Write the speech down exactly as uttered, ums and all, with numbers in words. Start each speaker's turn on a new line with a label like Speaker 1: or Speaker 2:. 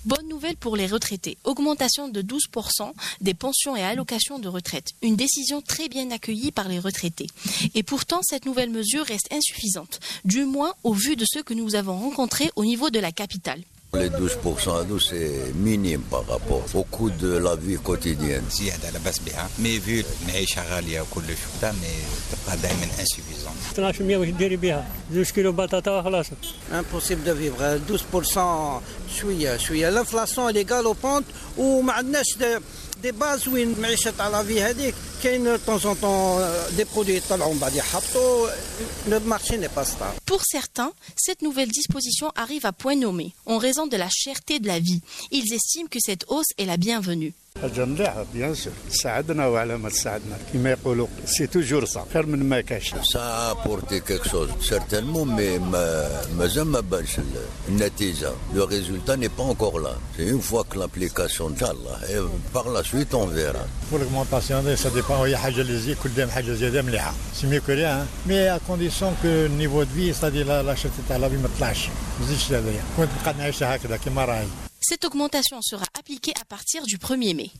Speaker 1: Bonne nouvelle pour les retraités. Augmentation de douze pour cent des pensions et allocations de retraite. Une décision très bien accueillie par les retraités. Et pourtant, cette nouvelle mesure reste insuffisante, du moins au vu de ceux que nous avons rencontrés au niveau de la capitale.
Speaker 2: Les douze pour cent à nous, c'est minime par rapport au coût de la vie quotidienne.
Speaker 3: Mais vu insuffisant.
Speaker 4: Impossible de vivre. douze pour cent, l'inflation elle est galopante ou des bases où à la vie de temps en temps des produits le marché n'est pas stable.
Speaker 1: Pour certains, cette nouvelle disposition arrive à point nommé en raison de la cherté de la vie. Ils estiment que cette hausse est la bienvenue.
Speaker 2: Ça a apporté quelque chose, certainement, mais le résultat n'est pas encore là. C'est une fois que l'application d'Allah, et par la suite on verra.
Speaker 5: Pour l'augmentation, ça dépend. C'est mieux que rien, mais à condition que le niveau de vie, c'est-à-dire la cherté de la vie, me tâche. Cette
Speaker 1: augmentation sera appliquée à partir du premier mai.